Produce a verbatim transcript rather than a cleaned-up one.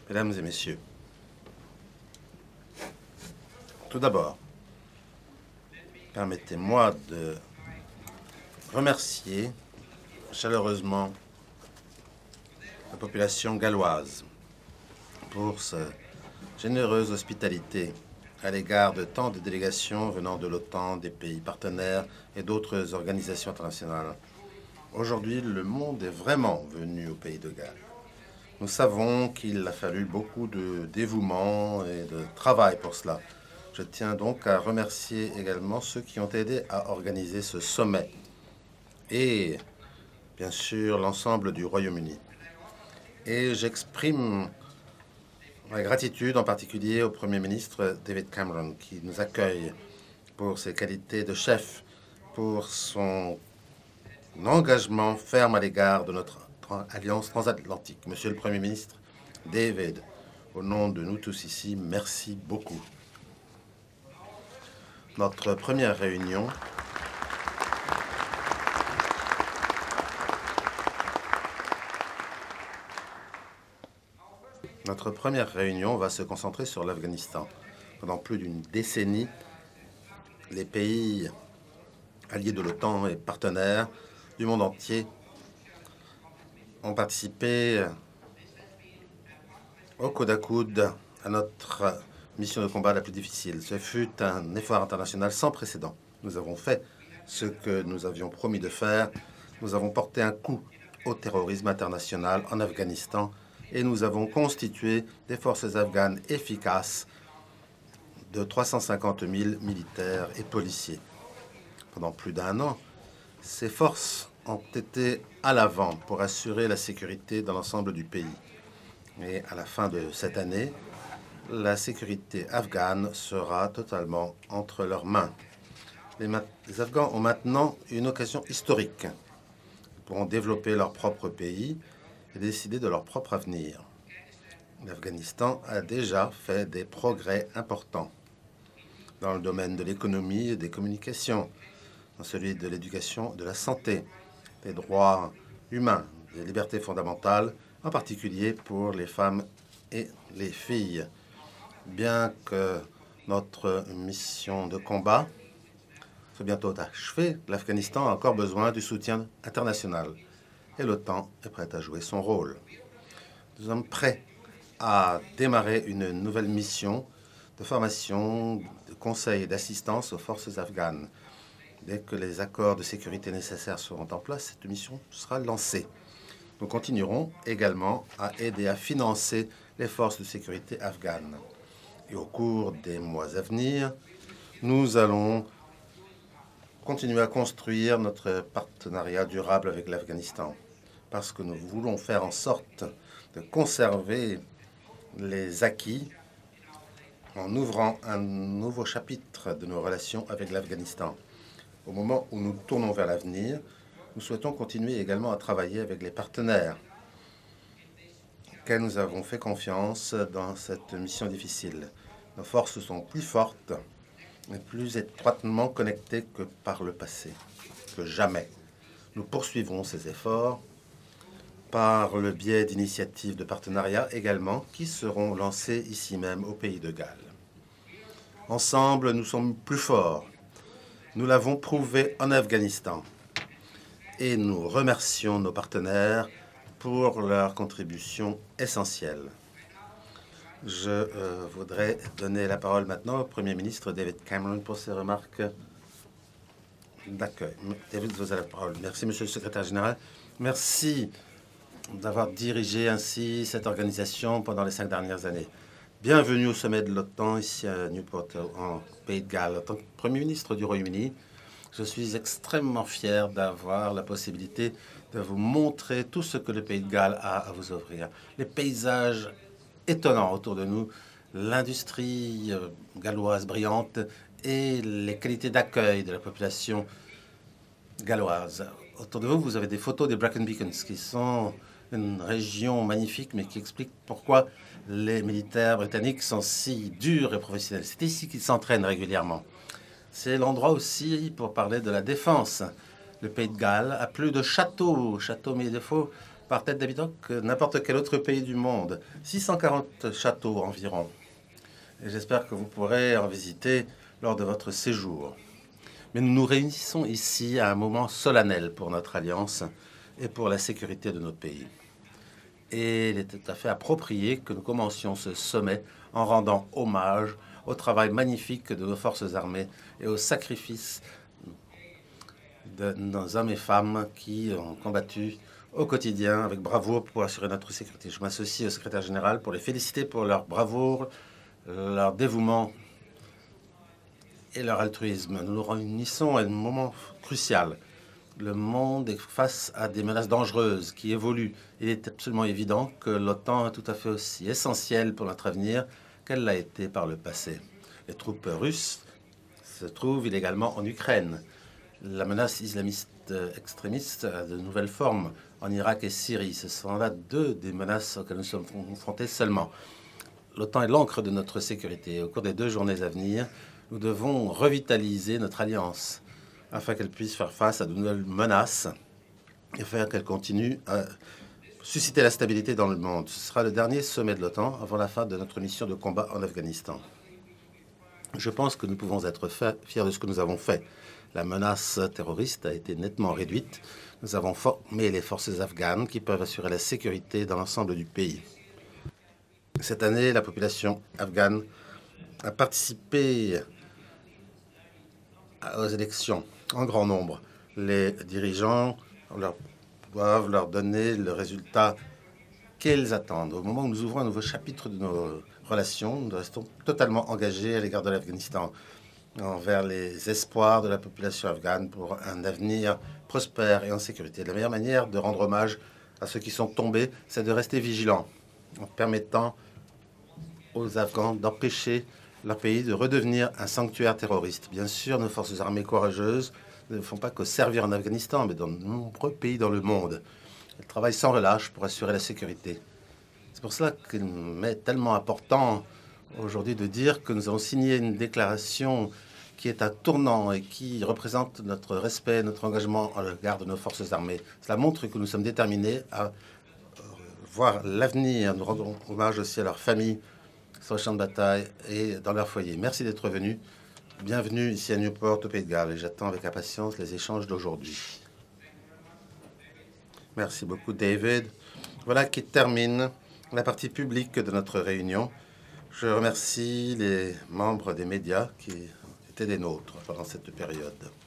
Mesdames et messieurs, tout d'abord, permettez-moi de remercier chaleureusement la population galloise pour sa généreuse hospitalité à l'égard de tant de délégations venant de l'OTAN, des pays partenaires et d'autres organisations internationales. Aujourd'hui, le monde est vraiment venu au pays de Galles. Nous savons qu'il a fallu beaucoup de dévouement et de travail pour cela. Je tiens donc à remercier également ceux qui ont aidé à organiser ce sommet et bien sûr l'ensemble du Royaume-Uni. Et j'exprime ma gratitude en particulier au Premier ministre David Cameron qui nous accueille pour ses qualités de chef, pour son engagement ferme à l'égard de notre alliance transatlantique. Monsieur le Premier ministre David, au nom de nous tous ici, merci beaucoup. Notre première réunion Notre première réunion va se concentrer sur l'Afghanistan. Pendant plus d'une décennie, les pays alliés de l'OTAN et partenaires du monde entier ont participé au coude à coude à notre mission de combat la plus difficile. Ce fut un effort international sans précédent. Nous avons fait ce que nous avions promis de faire. Nous avons porté un coup au terrorisme international en Afghanistan et nous avons constitué des forces afghanes efficaces de trois cent cinquante mille militaires et policiers. Pendant plus d'un an, ces forces ont été à l'avant pour assurer la sécurité dans l'ensemble du pays. Et à la fin de cette année, la sécurité afghane sera totalement entre leurs mains. Les, les Afghans ont maintenant une occasion historique. Ils pourront développer leur propre pays et décider de leur propre avenir. L'Afghanistan a déjà fait des progrès importants dans le domaine de l'économie et des communications, dans celui de l'éducation, de la santé, des droits humains, des libertés fondamentales, en particulier pour les femmes et les filles. Bien que notre mission de combat soit bientôt achevée, l'Afghanistan a encore besoin du soutien international et l'OTAN est prête à jouer son rôle. Nous sommes prêts à démarrer une nouvelle mission de formation, de conseil et d'assistance aux forces afghanes. Dès que les accords de sécurité nécessaires seront en place, cette mission sera lancée. Nous continuerons également à aider à financer les forces de sécurité afghanes. Et au cours des mois à venir, nous allons continuer à construire notre partenariat durable avec l'Afghanistan, parce que nous voulons faire en sorte de conserver les acquis en ouvrant un nouveau chapitre de nos relations avec l'Afghanistan. Au moment où nous tournons vers l'avenir, nous souhaitons continuer également à travailler avec les partenaires auxquels nous avons fait confiance dans cette mission difficile. Nos forces sont plus fortes et plus étroitement connectées que par le passé, que jamais. Nous poursuivrons ces efforts par le biais d'initiatives de partenariat également qui seront lancées ici même au pays de Galles. Ensemble, nous sommes plus forts. Nous l'avons prouvé en Afghanistan et nous remercions nos partenaires pour leur contribution essentielle. Je euh, voudrais donner la parole maintenant au Premier ministre David Cameron pour ses remarques d'accueil. David, vous avez la parole. Merci, Monsieur le Secrétaire général. Merci d'avoir dirigé ainsi cette organisation pendant les cinq dernières années. Bienvenue au sommet de l'OTAN ici à Newport, en Pays de Galles. En tant que Premier ministre du Royaume-Uni, je suis extrêmement fier d'avoir la possibilité de vous montrer tout ce que le Pays de Galles a à vous offrir. Les paysages étonnants autour de nous, l'industrie galloise brillante et les qualités d'accueil de la population galloise. Autour de vous, vous avez des photos des Brecon Beacons, qui sont une région magnifique, mais qui explique pourquoi les militaires britanniques sont si durs et professionnels. C'est ici qu'ils s'entraînent régulièrement. C'est l'endroit aussi pour parler de la défense. Le Pays de Galles a plus de châteaux, châteaux mis défaut, par tête d'habitant que n'importe quel autre pays du monde. six cent quarante châteaux environ. Et j'espère que vous pourrez en visiter lors de votre séjour. Mais nous nous réunissons ici à un moment solennel pour notre alliance et pour la sécurité de notre pays. Et il est tout à fait approprié que nous commencions ce sommet en rendant hommage au travail magnifique de nos forces armées et au sacrifice de nos hommes et femmes qui ont combattu au quotidien avec bravoure pour assurer notre sécurité. Je m'associe au secrétaire général pour les féliciter pour leur bravoure, leur dévouement et leur altruisme. Nous nous réunissons à un moment crucial. Le monde est face à des menaces dangereuses qui évoluent. Il est absolument évident que l'OTAN est tout à fait aussi essentielle pour notre avenir qu'elle l'a été par le passé. Les troupes russes se trouvent illégalement en Ukraine. La menace islamiste extrémiste a de nouvelles formes en Irak et Syrie. Ce sont là deux des menaces auxquelles nous sommes confrontés seulement. L'OTAN est l'encre de notre sécurité. Au cours des deux journées à venir, nous devons revitaliser notre alliance afin qu'elle puisse faire face à de nouvelles menaces et faire qu'elle continue à susciter la stabilité dans le monde. Ce sera le dernier sommet de l'OTAN avant la fin de notre mission de combat en Afghanistan. Je pense que nous pouvons être fiers de ce que nous avons fait. La menace terroriste a été nettement réduite. Nous avons formé les forces afghanes qui peuvent assurer la sécurité dans l'ensemble du pays. Cette année, la population afghane a participé aux élections en grand nombre. Les dirigeants leur, doivent leur donner le résultat qu'ils attendent. Au moment où nous ouvrons un nouveau chapitre de nos relations, nous restons totalement engagés à l'égard de l'Afghanistan, envers les espoirs de la population afghane pour un avenir prospère et en sécurité. La meilleure manière de rendre hommage à ceux qui sont tombés, c'est de rester vigilants, en permettant aux Afghans d'empêcher leur pays de redevenir un sanctuaire terroriste. Bien sûr, nos forces armées courageuses ne font pas que servir en Afghanistan, mais dans de nombreux pays dans le monde. Elles travaillent sans relâche pour assurer la sécurité. C'est pour cela qu'il m'est tellement important aujourd'hui de dire que nous avons signé une déclaration qui est un tournant et qui représente notre respect, notre engagement à l'égard de nos forces armées. Cela montre que nous sommes déterminés à voir l'avenir. Nous rendons hommage aussi à leurs familles sur le champ de bataille et dans leur foyer. Merci d'être venus. Bienvenue ici à Newport, au Pays de Galles, et j'attends avec impatience les échanges d'aujourd'hui. Merci beaucoup, David. Voilà qui termine la partie publique de notre réunion. Je remercie les membres des médias qui étaient des nôtres pendant cette période.